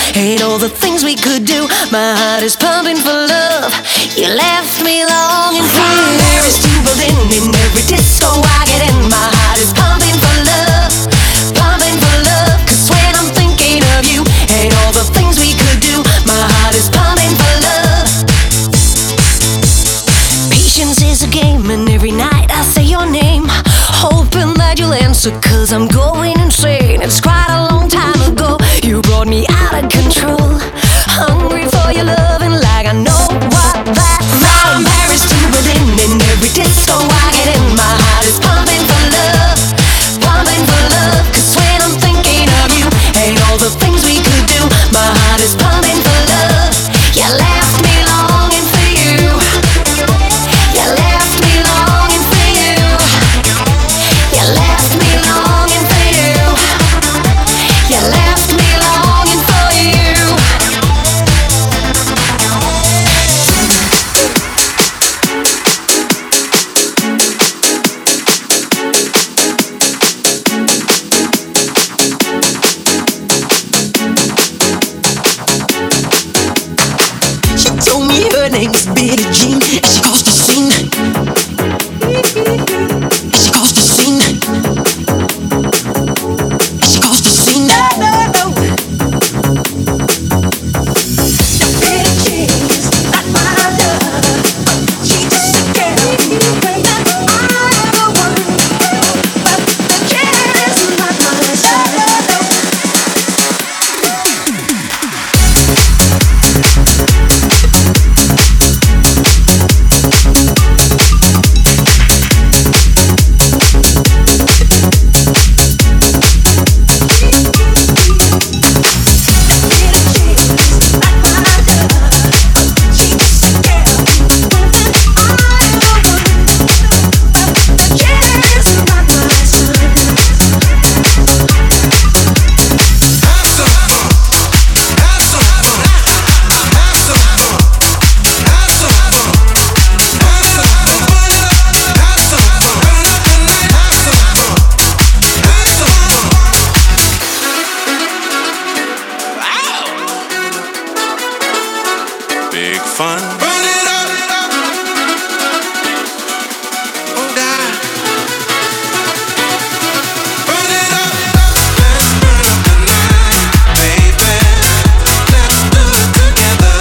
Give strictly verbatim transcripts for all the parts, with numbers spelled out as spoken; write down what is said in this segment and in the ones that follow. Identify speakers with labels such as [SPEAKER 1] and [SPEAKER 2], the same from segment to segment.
[SPEAKER 1] Hate all the things we could do. My heart is pumping for love. You left me longing for you. Paris to Berlin, in every disco I get in. My heart is pumping for love, pumping for love. Cause when I'm thinking of you, hate all the things we could do. My heart is pumping for love. Patience is a game, and every night I say your name, hoping that you'll answer, cause I'm going insane. It's quite a long time ago you brought me out of control. Hungry for your loving like I know what that's like. From Paris to Berlin, in every disco I get in. My heart is pumping for love, pumping for love. Cause when I'm thinking of you, hate all the things we could do. My heart is pumping for love. You left me longing for you. You left me longing for you. You left me longing for you. You left me longing for you. She told me her name was Billie Jean, and she caused a scene. And she caused a scene. And she caused a scene. No, no, no. The Billie Jean is not my love. She's just a girl that I ever wanted. But the kid is not my son.
[SPEAKER 2] Big fun. Burn it up. Oh God. Burn it up. Let's burn up the night, baby. Let's do it together.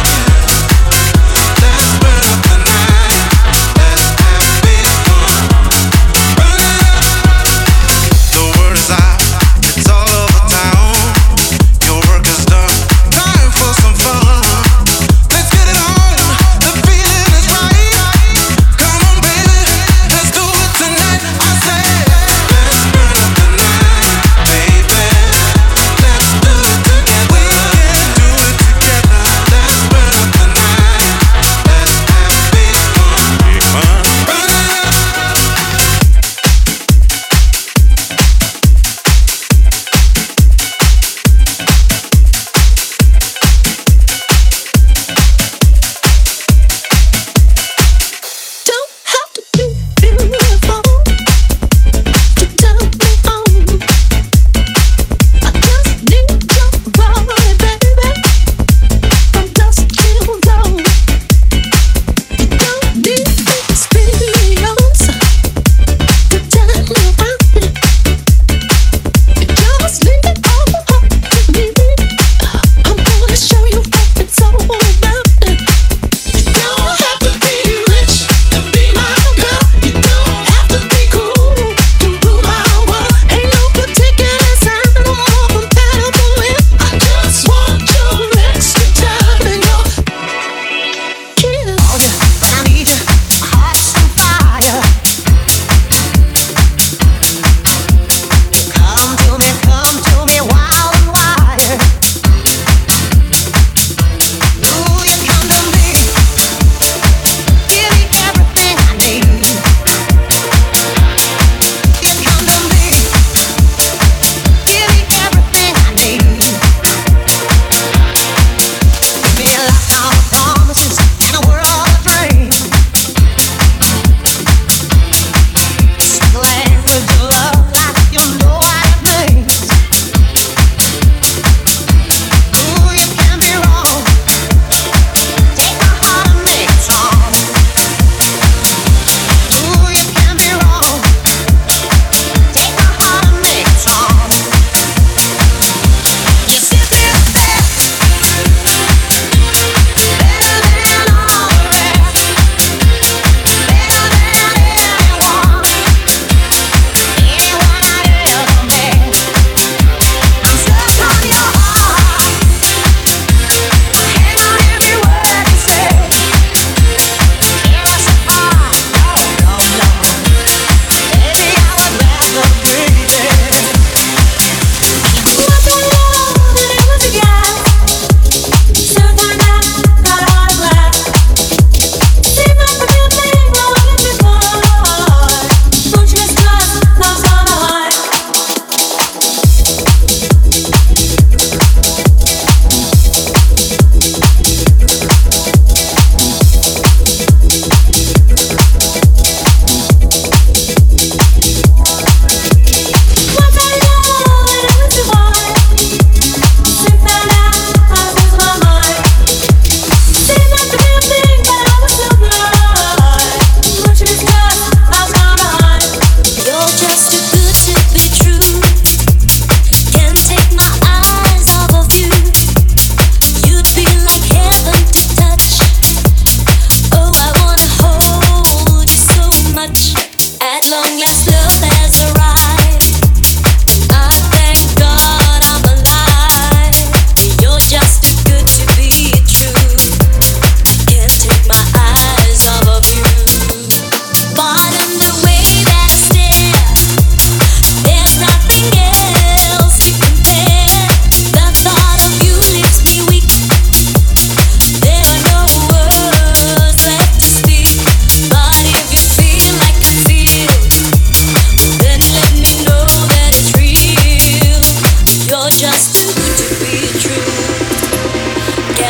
[SPEAKER 2] Let's burn up the night. Let's have big fun. Burn it up. The word is out. It's all over town. Your work is done. Time for some fun. Let's get it on.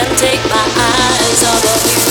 [SPEAKER 1] can't take my eyes off of you.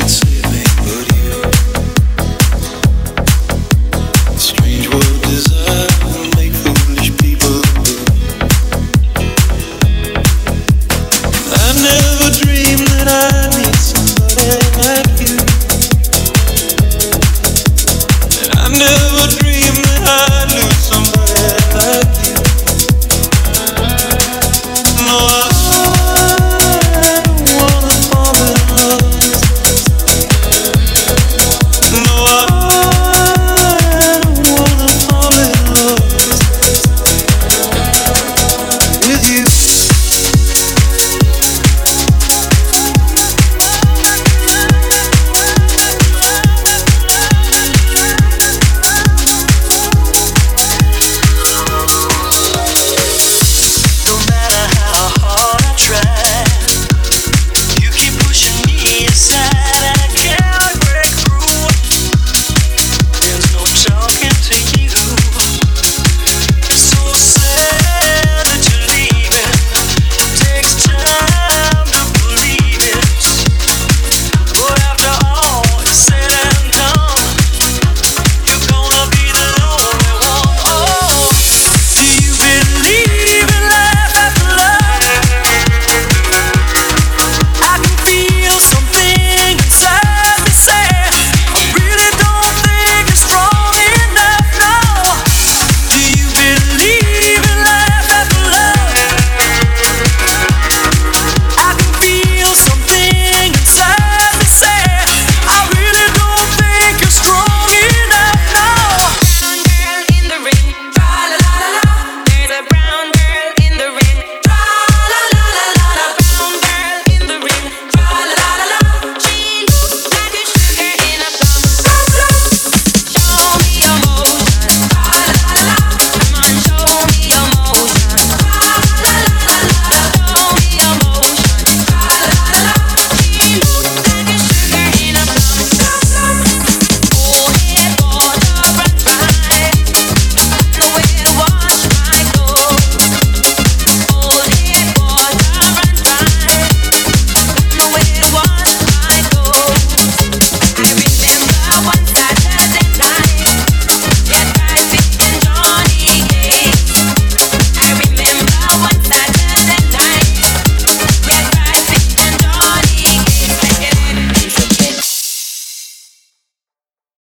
[SPEAKER 2] Desire